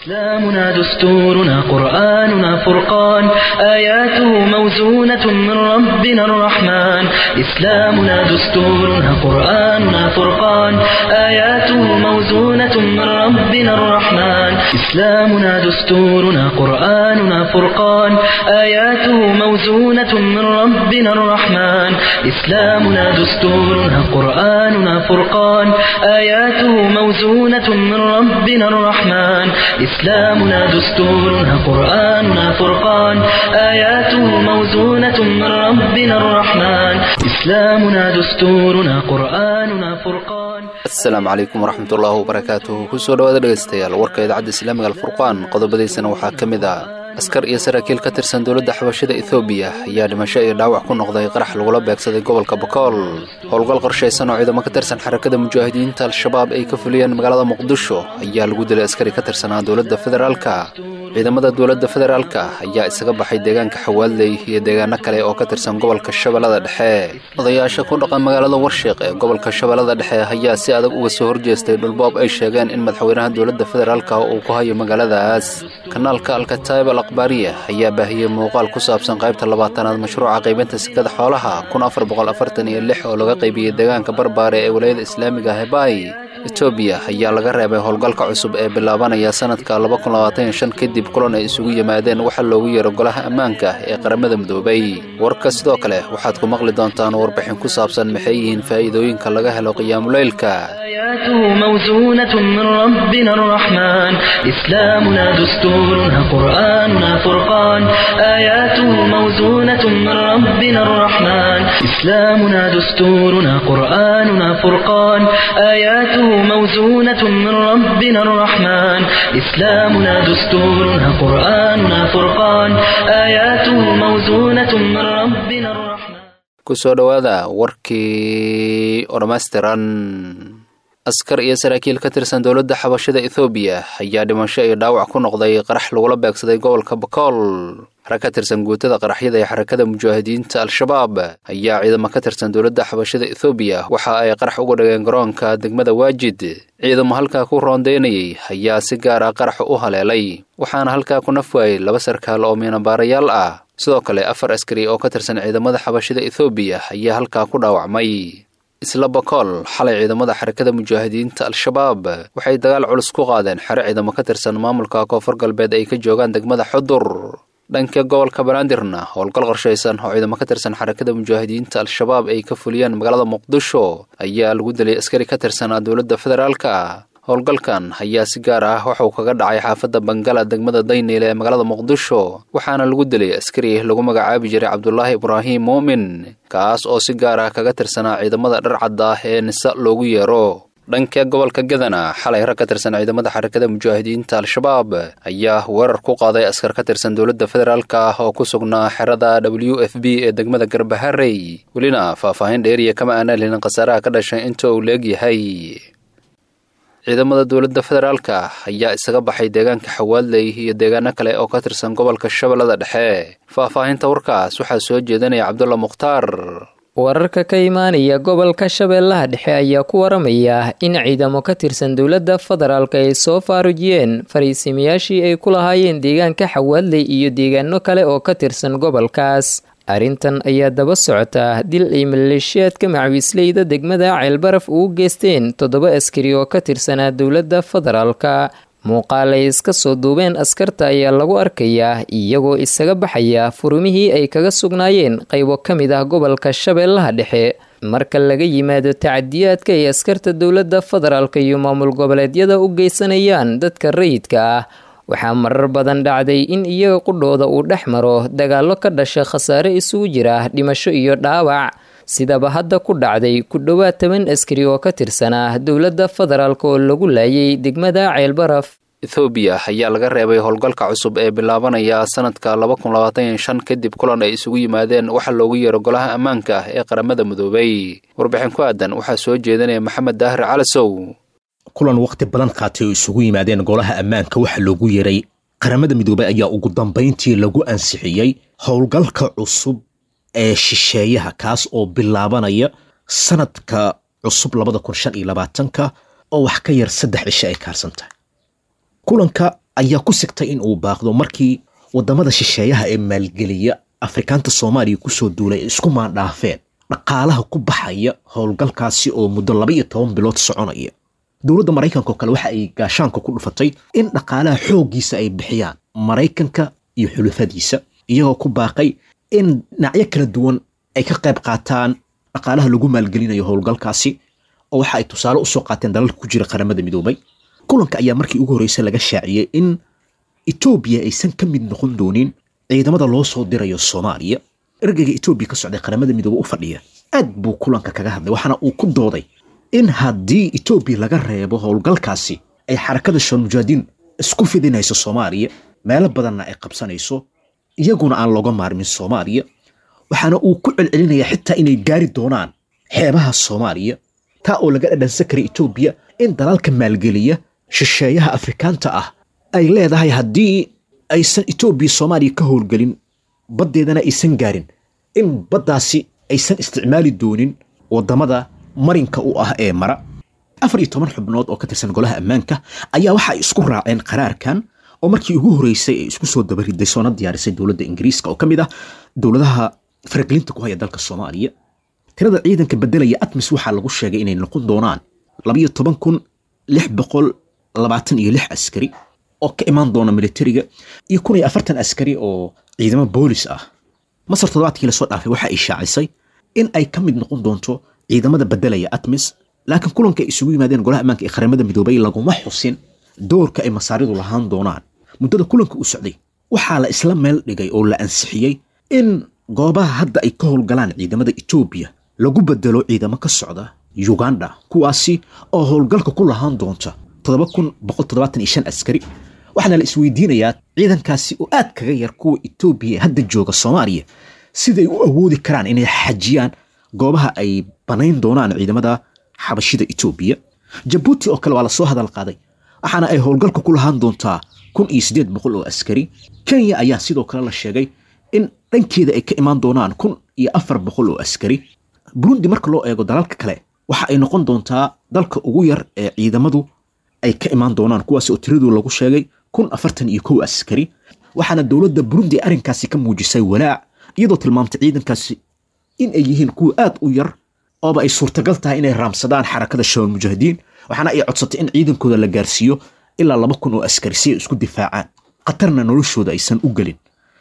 إسلامنا دستورنا قرآننا فرقان آياته موزونة من ربنا الرحمن إسلامنا دستورنا قرآننا فرقان آياته موزونة من ربنا الرحمن إسلامنا دستورنا قرآننا فرقان آياته موزونة من ربنا الرحمن إسلامنا دستورنا قرآننا فرقان آياته موزونة من ربنا الرحمن إسلامنا دستورنا قرآننا فرقان آياته موزونة من ربنا الرحمن إسلامنا دستورنا قرآننا فرقان السلام عليكم ورحمة الله وبركاته kusoo dhawaada dhegeystayaal warka idaacadda islaamiga alfurqaan qodobadiisana waxaa ka mid ah askar iyo saraakiil ka tirsan dowladda xabashida Itoobiya ayaa dhimasho iyo dhaawac ku noqday qarax lagula beegsaday gobolka Bakool howlgal qorsheysan oo ciidamo ka tirsan xarakada mujaahidiinta al-shabaab ay ka fuliyeen magaalada Muqdisho ayaa lagu dilay askari ka tirsan dowladda federaalka ciidamada dowladda federaalka ayaa isaga baxay deegaanka Xawaaley iyo deegaano kale oo ka tirsan gobolka Shabeellada Dhexe odayaasha ku dhaqan magaalada Warshiq ee gobolka Shabeellada Dhexe ayaa si adag uga soo horjeestay dhulboob ay sheegeen in madaxweynaha dowladda federaalka uu ku hayo magaaladaas kanaalka Al-Kataib al-Akhbaariya ayaa baahiyay muuqaal ku saabsan qaybta 20aad mashruuca qaybinta sakada xoolaha 1446 oo laga qaybiyay deegaanka Barbaare ee wilaayada Islaamiga ah Bay Itoobiya ayaa laga reebay howlgalka cusub ee bilaabanaya sanadka 2025 kadib kulan ay isugu yimaadeen waxa loogu yeero golaha ammaanka ee qaramada midoobay warka sidoo kale waxaad ku maqli doontaan warbixin ku saabsan maxay yihiin faa'iidooyinka laga helo qiyaamulaylka آياته موزونة من ربنا الرحمن إسلامنا دستورنا قرآننا فرقان آياته موزونة من ربنا الرحمن إسلامنا دستورنا قرآننا فرقان آياته موزونة من ربنا الرحمن إسلامنا دستورنا قرآننا فرقان آياته موزونة من ربنا الرحمن kusoo dhawaada warkii ormastran askar iyo saraakiil ka tirsan dowladda xabashida Itoobiya ayaa dhimasho iyo dhaawac ku noqday qarax lagula beegsaday gobolka Bakool rag ka tirsan guutada qaraxyada ee xarakada mujaahidiinta al-shabaab ayaa ciidamo ka tirsan dowladda xabashida Itoobiya waxa ay qarax uga dhigeen garoonka degmada Waajid ciidamo halka ku roondeynayay ayaa si gaar ah qarax u haleelay waxaana halka ku nafwaayay laba sarkaal oo miinabaarayaal ah sidoo kale 4 askari oo ka tirsan ciidamada xabashida Itoobiya ayaa halka ku dhaawacmay isla Bakool xalay ciidamada xarakada mujaahidiinta al-shabaab waxay dagaal culus ku qaadeen xare ciidamo ka tirsan maamulka koonfur galbeed ay ka joogaan degmada Xudur dhanka gobolka Banaadirna howlgal qorsheysan oo ciidamo ka tirsan xarakada mujaahidiinta al-shabaab ay ka fuliyeen magaalada Muqdisho ayaa lagu dilay askari ka tirsan dowladda federaalka howlgalkan ayaa si gaar ah waxa uu kaga dhacay xaafadda Bangala degmada Daynile ee magaalada Muqdisho waxaana lagu dilay askari lagu magacaabi jiray Cabdullaahi Ibraahim Muumin kaas oo si gaar ah kaga tirsanaa ciidamada dharcadda ah ee nisa loogu yeero dhanka gobolka Gadana xalay rag ka tirsan ciidamada xarakada mujaahidiinta al-shabaab ayaa weerar ku qaaday askar ka tirsan dowladda federaalka oo ku sugnaa xerada WFB ee degmada Garbaharey welina faahfaahin dheeriya kama aanan helin khasaaraha ka dhashay inta uu leegyahay ciidamada dowladda federaalka ayaa isaga baxay deegaanka Xawaaley iyo deegaano kale oo ka tirsan gobolka Shabeellada Dhexe faahfaahinta warkaas waxaa soo jeedinaya Cabdulla Mukhtaar wararka ka imaanaya gobolka Shabeellaha Dhexe ayaa ku waramaya in ciidamo ka tirsan dowladda federaalka ay soo faarujiyeen fariisimayaashii ay ku lahaayeen deegaanka Xawaaley iyo deegaano kale oo ka tirsan gobolkaas arrintan ayaa daba socota dil ay maleeshiyaadka macawisleyda degmada Ceelbaraf ugu geysteen 7 askari oo ka tirsanaa dowladda federaalka muuqaal ay iska soo duubeen askarta ayaa lagu arkayaa iyagoo isaga baxaya furumihii ay kaga sugnaayeen qaybo ka mid ah gobolka Shabeellaha Dhexe marka laga yimaado tacadiyaadka ay askarta dowladda federaalka iyo maamul goboleedyada u geysanayaan dadka rayidka ah waxaa marar badan dhacday in iyaga qudhooda uu dhex maro dagaallo ka dhasha khasaare isugu jira dhimasho iyo dhaawac sidaba hadda ku dhacday ku dhowaad 10 askari oo ka tirsanaa dowladda federaalka oo lagu laayay degmada Ceelbaraf Itoobiya ayaa laga reebay howlgalka cusub ee bilaabanaya sanadka 2025 kadib kulan ay isugu yimaadeen waxa loogu yeero golaha ammaanka ee qaramada midoobay warbixin ku aadan waxaa soo jeedinaya Maxamed Daahir Calasow kulan waqti badan qaatay oo isugu yimaadeen golaha ammaanka waxa loogu yeeray qaramada midoobay ayaa ugu dambeyntii lagu ansixiyay howlgalka cusub ee shisheeyaha kaas oo bilaabanaya sanadka cusub 2025 oo wax ka yar 3 cisho ay kaarsantahay kulanka ayaa ku sigtay in uu baaqdo markii wadamada shisheeyaha ee maalgeliya afrikaanta Soomaaliya ku soo duulay isku maandhaafeen dhaqaalaha ku baxaya howlgalkaasi oo muddo 12 bilood soconaya. dowladda Mareykanka oo kale waxa ay gaashaanka ku dhufatay in dhaqaalaha xoogiisa ay bixiyaan Mareykanka iyo xulufadiisa iyagoo ku baaqay in dhinacyo kala duwan ay ka qayb qaataan dhaqaalaha lagu maalgelinayo howlgalkaasi oo waxa ay tusaale u soo qaateen dalalka ku jira qaramada midoobay. kulanka ayaa markii ugu horeysay laga shaaciyay in Ethiopia aysan ka mid noqon doonin ciidamada loo soo dirayo Soomaaliya. ergeyga Ethiopia ka socday qaramada midoobay u fadhiya aad buu kulanka kaga hadlay waxana uu ku dooday in haddii Ethiopia laga reebo howlgalkaasi ay xarakada Shabaab isku fidinayso Soomaaliya meelo badanna ay qabsanayso iyaguna aan looga maarmin Soomaaliya waxana uu ku celcelinayaa xitaa inay gaari doonaan xeebaha Soomaaliya taa oo laga dhadhansan karay Ethiopia in dalalka maalgeliya shisheeyaha Afrikaanta ah ay leedahay haddii aysan Ethiopia Soomaaliya ka howlgelin badeedana aysan gaarin in baddaasi aysan isticmaali doonin wadamada marinka u ah ee mara. 14 xubnood oo ka tirsan golaha ammaanka ayaa waxa ay isku raaceen qaraarkan oo markii ugu horeysay ay isku soo dabariday soo diyaarisay dowladda Ingiriiska oo kamid ah dowladaha faragelinta ku haya dalka Soomaaliya. tirada ciidanka bedelaya ATMIS waxa lagu sheegay inay noqon doonaan 12626 askari oo ka imaan doona militariga iyo 140 askari oo ciidamo boolis ah. Masar toddobaadkii la soo dhaafay waxa ay shaacisay in ay ka mid noqon doonto ciidamada bedelaya ATMIS laakiin kulanka ay isugu yimaadeen golaha ammaanka ee qaramada midoobay laguma xusin doorka ay masaaridu lahaan doonaan. muddada kulanka uu socday waxaa la isla meel dhigay oo la ansixiyay in goobaha hadda ay ka howlgalaan ciidamada Ethiopia lagu bedelo ciidamo ka socda Uganda kuwaasi oo howlgalka ku lahaan doonta 7175 askari. waxaana la isweydiinayaa ciidankaasi oo aad kaga yar kuwa Ethiopia hadda jooga Soomaaliya siday u awoodi karaan inay xajiyaan goobaha ay banayn doonaan ciidamada xabashida Ethiopia. Djibouti oo kale waa la soo hadal qaaday waxaana ay howlgalka ku lahaan doontaa 1800 oo askari. Kenya ayaa sidoo kale la sheegay in dhankeeda ay ka imaan doonaan 1400 oo askari. Burundi marka loo eego dalalka kale waxa ay noqon doontaa dalka ugu yar ee ciidamadu ay ka imaan doonaan kuwaas oo tiradu lagu sheegay 1041 askari. waxaana dowladda Burundi arrinkaasi ka muujisay walaac iyadoo tilmaamtay ciidankaasi in ay yihiin kuwa aad u yar oo ay suurtagal tahay inay raamsadaan xarakada Shabaab waxaana ay codsatay in ciidankooda la gaarsiiyo ilaa 2000 oo askari si ay isku difaacaan qatarna noloshooda aysan u galin.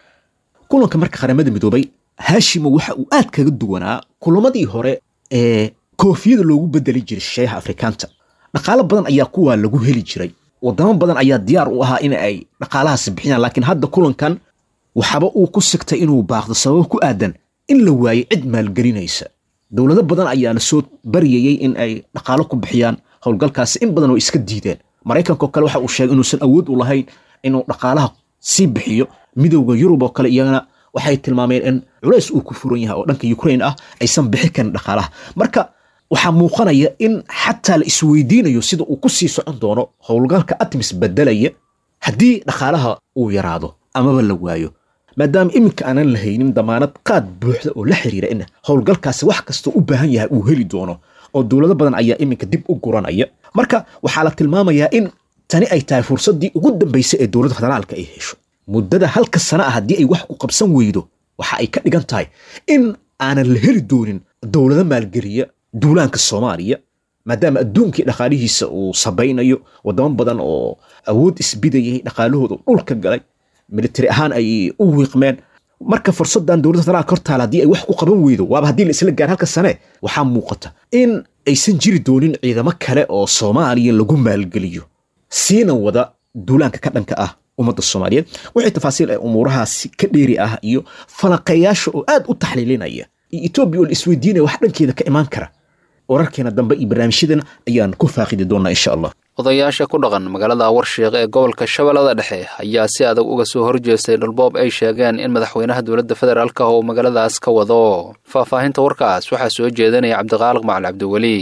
kulanka marka qaramada midoobay Hashim waxa uu aad kaga duwanaa kulamadii hore ee koofiyada loogu bedeli jiray shisheeyaha Afrikaanta. dhaqaale badan ayaa kuwa lagu heli jiray wadamo badan ayaa diyaar u ahaa in ay dhaqaalahaas bixiyaan laakiin hadda kulankan waxaba uu ku sigtay inuu baaqdo sabab ku aadan in la waayay cid maalgelinaysa. dowlado badan ayaa la soo bariyay in ay dhaqaale ku bixiyaan howlgalkaas in badan oo iska diideen. Mareykanka oo kale waxa uu sheegay inuusan awood u lahayn inuu dhaqaalaha si bixiyo. midowga Yurub oo kale iyagana waxay tilmaameen in culays uu ku furan yahay oo dhanka Ukraine ah aysan bixi karin dhaqaalaha. marka waxaa muuqanaya in xataa la isweydiinayo sida uu ku sii socon doono howlgalka ATMIS bedelaya haddii dhaqaalaha uu yaraado amaba la waayo maadaama iminka aanan lahaynin damaanad qaad buuxda oo la xiriira in howlgalkaasi wax kasta u baahan yahay uu heli doono oo dowlado badan ayaa iminka dib u guranaya. marka waxaa la tilmaamayaa in tani ay tahay fursadii ugu dambeysay ee dowladda federaalka ay hesho muddada halka sano ah haddii ay wax ku qabsan weydo waxa ay ka dhigan tahay in aanan la heli doonin dowlado maalgeliya duulaanka Soomaaliya maadaama adduunkii dhaqaalihiisa uu sabaynayo wadamo badan oo awood isbidayay dhaqaalahooda dhulka galay military ahaan ay u wiiqmeen. marka fursadan dowladda federaalka hortaala haddii ay wax ku qaban weydo waaba haddii la isla gaar halka sane waxaa muuqata in aysan jiri doonin ciidamo kale oo Soomaaliya lagu maalgeliyo siina wada duulaanka ka dhanka ah ummadda Soomaaliyeed. wixii tafaasiil ay umuurahaasi ka dheeri ah iyo falanqeeyaasha oo aad u taxliilinaya Ethiopia oo isweydiinaya wax dhankeeda ka imaan kara wararkeena dambe iyo barnaamijyadan ayaan ku faaqidi doonaa insha Allah. odayaasha ku dhaqan magaalada Warshiiq ee gobolka Shabeellada Dhexe ayaa si adag uga soo horjeestay dhulboob ay sheegeen in madaxweynaha dowladda federaalka uu magaaladaas ka wado. faahfaahinta warkaas waxaa soo jeedinaya Cabdiqaaliq Macalin Cabdiwali.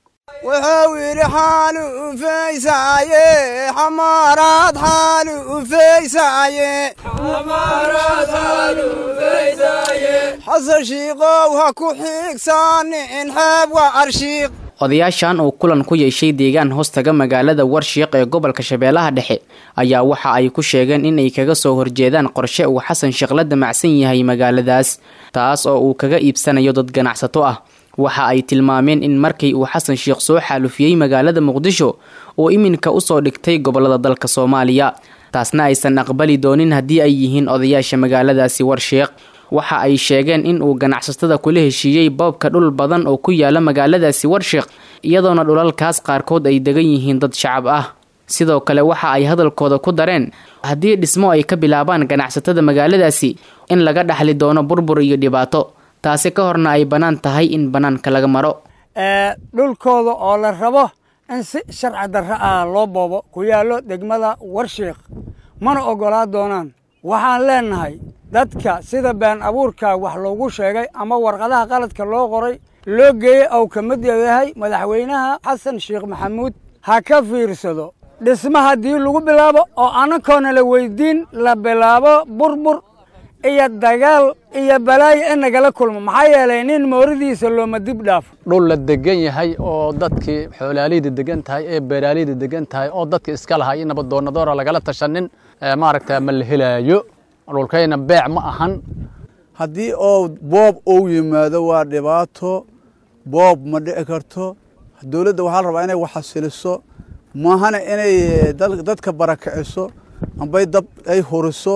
وحاول حاله في سايه حمارات حاله في سايه حمارات حاله في سايه حصل شيقه وهكو حيق ساني انحب وارشيق odayaashan oo kulan ku yeeshay deegaan hoostaga magaalada Warshiiq ee gobolka Shabeellaha Dhexe ayaa waxa ay ku sheegeen in ay kaga soo horjeedaan qorshe uu Xasan Sheekh la damacsan yahay magaaladaas taas oo uu kaga iibsanayo dad ganacsato ah. waxa ay tilmaameen in markii uu Xasan Sheekh soo xaalufiyay magaalada Muqdisho oo iminka u soo dhigtay gobolada dalka Soomaaliya taasna aysan aqbali doonin haddii ay yihiin odayaasha magaaladaasi Warshiiq. waxa ay sheegeen in uu ganacsatada kula heshiiyay boobka dhul badan oo ku yaala magaaladaasi Warshiiq iyadoona dhulalkaas qaarkood ay degan yihiin dad shacab ah. sidoo kale waxa ay hadalkooda ku dareen haddii dhismo ay ka bilaabaan ganacsatada magaaladaasi in laga dhaxli doono burbur iyo dhibaato taasi ka horna ay banaan tahay in banaanka laga maro. dhulkooda oo la rabo in si sharci darro ah loo boobo ku yaalo degmada Warshiiq mana ogolaa doonaan. waxaan leenahay dadka sida been abuurka wax loogu sheegay ama warqadaha qaladka loo qoray loo geeyay oo ka mid yahay madaxweynaha Xasan Sheekh Maxamuud ha ka fiirsado dhismaha haddii lagu bilaabo oo anakoona la weydiin la bilaabo burbur iyo dagaal iyo balaayo in nagala kulmo maxaa yeelay nin mooridiisa looma dib dhaaf. dhul la degan yahay oo dadkii xoolaaleyda degan tahay ee beeraaleyda degan tahay oo dadka iska lahay inaba doonadora lagala tashanin maaragtay ma la helaayo dhulkayna beec ma ahan. haddii oo boob uu yimaado waa dhibaato boob ma dhici karto. dawladda waxaa la rabaa inay wax xasiliso maahana inay dadka barakiciso ambay dab ay horiso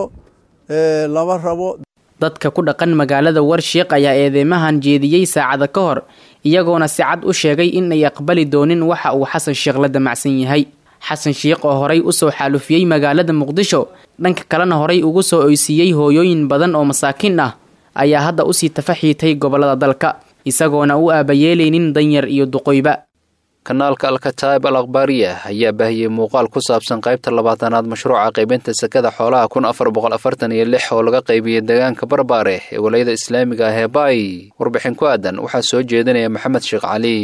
laba rabo. dadka ku dhaqan magaalada Warshiiq ayaa eedeymahan jeediyay saacada ka hor iyagoona si cad u sheegay in ay aqbali doonin waxa uu Xasan Sheekh la damacsan yahay. Xasan Sheekh oo horay u soo xaalufiyay magaalada Muqdisho dhanka kalena horay ugu soo oysiiyay hooyooyin badan oo masaakiin ah ayaa hadda u sii tafaxiitay gobolada dalka isagoona u aabayeeleynin danyar iyo duqoyba. kanaalka Al-Kataib Al-Akhbaariya ayaa baahiyay muuqaal ku saabsan qaybta 20aad mashruuca qaybinta sakada xoolaha 1446 oo laga qaybiyay deegaanka Barbaare ee wilaayada Islaamiga ah ee Baay. warbixin ku aadan waxaa soo jeedinaya Maxamed Sheekh Cali.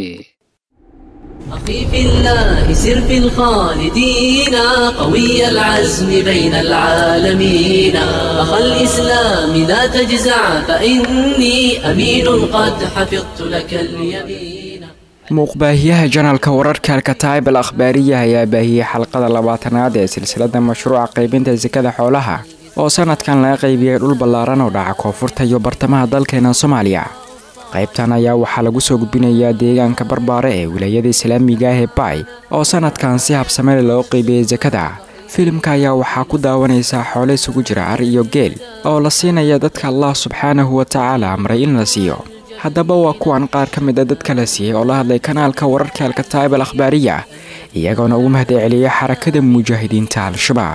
أخي في الله سر في الخالدين قوي العزم بين العالمين أخ الإسلام لا تجزع فإني أمين قد حفظت لك اليمين. muuqbaahiyaha janaalka wararka Al-Kataib Al-Akhbaariya ayaa baahiyay xalqada 20aad ee silsilada mashruuca qaybinta sakada xoolaha oo sanadkan laga qaybiyay dhul ballaaran oo dhaca koonfurta iyo bartamaha dalkeena Soomaaliya. qaybtan ayaa waxaa lagu soo gudbinayaa deegaanka Barbaare ee wilaayada Islaamiga ah ee Baay oo sanadkan si habsame leh loo qaybiyay sakada. filimka ayaa waxaa ku daawanaysaa xoolo isugu jira ar iyo geel oo la siinaya dadka Allah subxaanahu wa ta'ala amray in la siiyo. haddaba waa kuwan qaar ka mid ah dadka la siiyay oo la hadlay kanaalka wararka Al-Kataib Al-Akhbaariya iyagoona ugu mahadceliyay xarakada mujaahidiinta Al-Shabaab.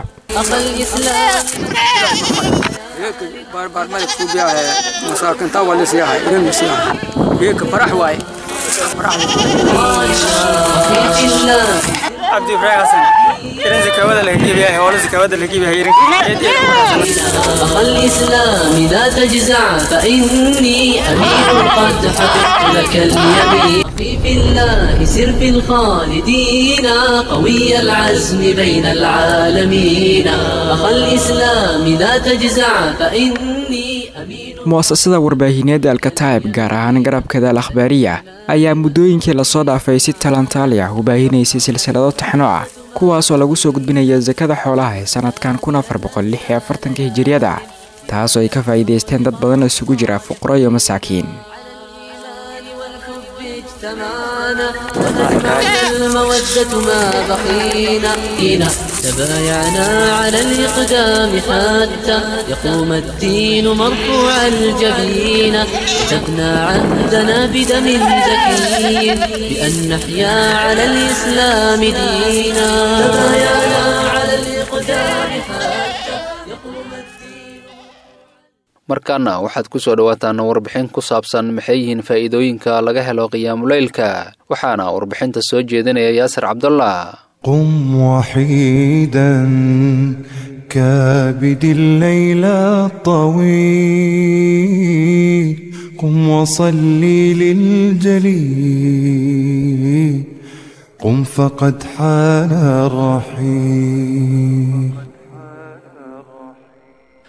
بار مالك فوبيا مساكن طاول لسياحة إلين مسياحة هيك فرح واي فرح عبد إبراهيم حسن إلين زكاوة اللي هجيب ياهي ولا زكاوة اللي هجيب ياهي أخ الإسلام لا تجزع فإني أمين قد حفظت لك اليمين. أخي في الله سر في الخالدين قوي العزم بين العالمين أخ الإسلام لا تجزع فإني أمين. mu'asasada warbaahineed Al-Kataib gaar ahaan garabkeeda Al-Akhbaariya ayaa muddooyinkii la soo dhaafay si talantaali ah u baahinaysay silsilado taxano ah kuwaas oo lagu soo gudbinaya sakada xoolaha ee sanadkan 1446 hijriyada taas oo ay ka faa'iideysteen dad badan oo isugu jira fuqaro iyo masaakiin. المودة ما بقينا فينا تبايعنا على الإقدام حتى يقوم الدين مرفوع الجبين كتبنا عهدنا بدم زكي بأن نحيا على الإسلام دينا تبايعنا على الإقدام حتى يقوم الدين. markaana waxaad ku soo dhawaataan warbixin ku saabsan maxay yihiin faa'iidooyinka laga helo qiyaamulaylka waxaana warbixinta soo jeedinaya Yaasir Cabdullah. قم وحيدا كابد الليل الطويل قم وصلي للجليل قم فقد حان الرحيل.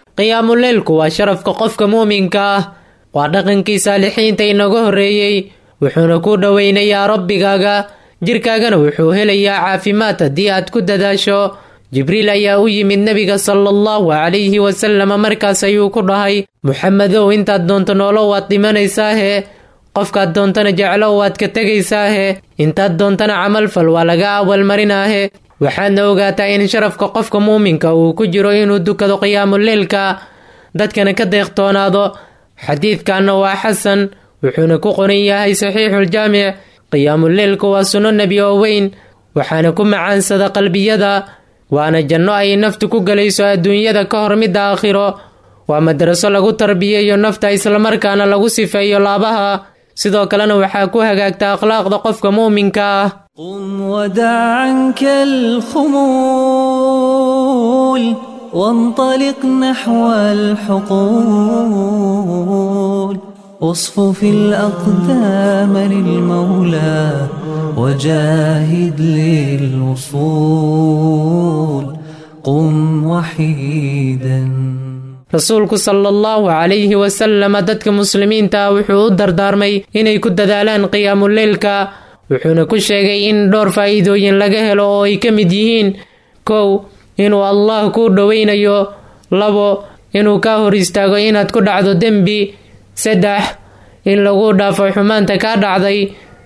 qiyaamuleylku waa sharafka qofka muuminka ah waa dhaqankii saalixiinta inaga horreeyey wuxuuna ku dhoweynayaa rabbigaaga jirkaagana wuxuu helayaa caafimaad haddii aad ku dadaasho jibriil ayaa u yimid nebiga sallallahu calayhi wasallam markaas ayuu ku dhahay muxamedow intaad doonto noolo waad dhimanaysaahe qofkaad doontana jeclo waad ka tegaysaahe intaad doontana camalfal waa laga awalmarinaahe waxaadna ogaataa in sharafka qofka muuminka uu ku jiro inuu dukado qiyaamuleylka dadkana ka deeqtoonaado xadiidkanna waa xasan wuxuuna ku qoran yahay saxiixuljaamic qiyaamuleylku waa sunno nebi oo weyn waxaana ku macaansada qalbiyada waana janno ay naftu ku galayso adduunyada ka hor midda aakhiro waa madraso lagu tarbiyeeyo nafta islamarkaana lagu sifeeyo laabaha sidoo kalena waxaa ku hagaagta akhlaaqda qofka muuminka ah قم ودع عنك الخمول وانطلق نحو الحقول اصفف الأقدام للمولى وجاهد للوصول قم وحيدا rasuulku sallallahu calayhi wasallam dadka muslimiinta wuxuu u dardaarmay inay ku dadaalaan qiyaamuleylka wuxuuna ku sheegay in dhowr faa'iidooyin laga helo oo ay ka mid yihiin 1 inuu Allah ku dhoweynayo 2 inuu ka hor istaago inaad ku dhacdo dembi 3 in lagu dhaafo xumaanta ka dhacday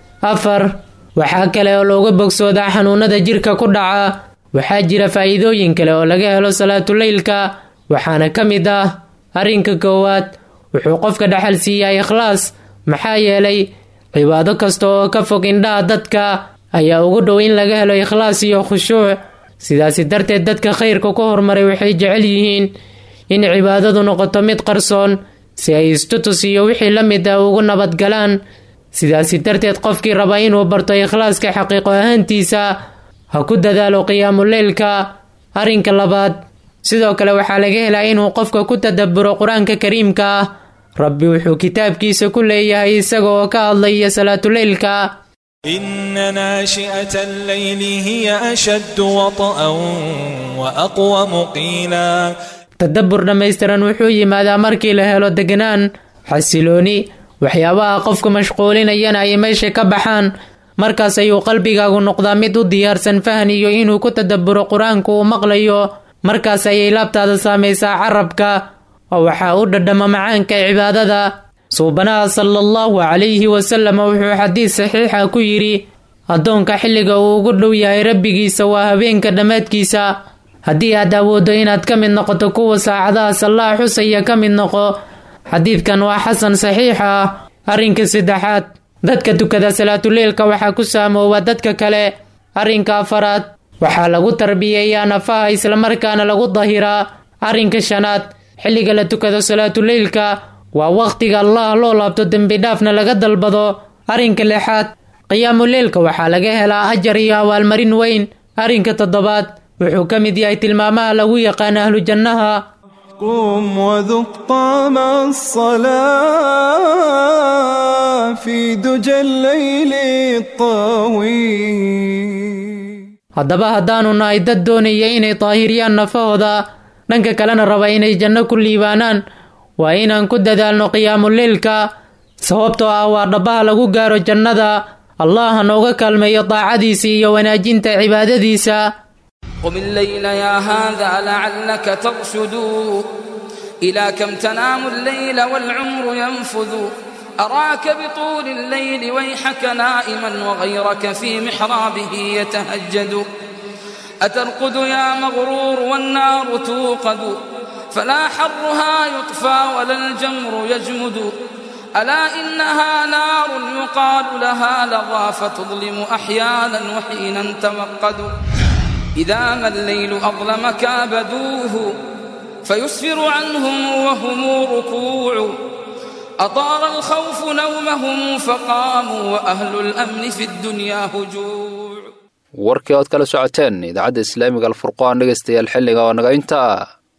4 waxaa kale oo looga bogsoodaa xanuunada jirka ku dhaca waxaa jira faa'iidooyin kale oo laga helo salaatuleylka waxaana ka mid ah arrinka koowaad wuxuu qofka dhaxal siiyaa ikhlaas maxaa yeelay cibaado kasta oo ka fog indhaha dadka ayaa ugu dhow in laga helo ikhlaas iyo khushuuc sidaasi darteed dadka khayrka ku hormaray waxay jecel yihiin in cibaadadu noqoto mid qarsoon si ay istutus iyo wixii la mid ah ugu nabadgalaan sidaasi darteed qofkii raba inuu barto ikhlaaska xaqiiqo ahaantiisa ha ku dadaalo qiyaamuleylka arrinka labaad sidoo kale waxaa laga helaa inuu qofka ku tadabburo qur-aanka kariimka ah rabbi wuxuu kitaabkiisa ku leeyahay isagoo ka hadlaya salaatuleylka إن ناشئة الليل هي أشد وطئا وأقوم قيلا tadabbur dhammaystiran wuxuu yimaadaa markii la helo degnaan xasilooni waxyaabaha qofka mashquulinayana ay meesha ka baxaan markaas ayuu qalbigaagu noqdaa mid u diyaarsan fahan iyo inuu ku tadabburo qur-aanku uu maqlayo markaas ayay laabtaada saamaysaa carabka oo waxaa u dhadhama macaanka cibaadada suubanaha sallallahu calayhi wasallam wuxuu xadiis saxiixa ku yidhi addoonka xilliga uu ugu dhow yahay rabbigiisa waa habeenka dhammaadkiisa haddii aad awooddo inaad ka mid noqoto kuwa saacadaha sallaha xusaya ka mid noqo xadiidkan waa xasan saxiix ah arrinka saddexaad dadka tukada salaatuleylka waxaa ku saamooba dadka kale arrinka afaraad waxaa lagu tarbiyeeyaa nafaha islamarkaana lagu dahiraa arrinka shanaad xilliga la tukado salaatuleylka waa waqtiga Allah loo laabto dembi dhaafna laga dalbado arrinka lixaad qiyaamuleylka waxaa laga helaa ajar iyo abaalmarin weyn arrinka toddobaad wuxuu ka mid yahay tilmaamaha lagu yaqaan ahlu jannaha قم وذق طعم الصلاة في دجى الليل الطويل haddaba haddaanu nahay dad doonaya inay daahiriyaan nafahooda dhanka kalena raba inay janno ku liibaanaan waa inaan ku dadaalno qiyaamuleylka sababtoo ah waa dhabaha lagu gaaro jannada allah nooga kaalmeeyo daacadiisa iyo wanaajinta cibaadadiisa قم الليل يا هذا لعلك ترشد إلى كم تنام الليل والعمر ينفذ أراك بطول الليل ويحك نائما وغيرك في محرابه يتهجد أترقد يا مغرور والنار توقد فلا حرها يطفى ولا الجمر يجمد ألا إنها نار يقال لها لظى فتظلم أحيانا وحينا توقد إذا ما الليل أظلم كابدوه فيسفر عنهم وهم ركوع أطار الخوف نومهم فقاموا وأهل الأمن في الدنيا هجوع warkii ood kala socoteen idaacadda islaamiga alfurqaan dhegaystayaal xilliga oo naga intaa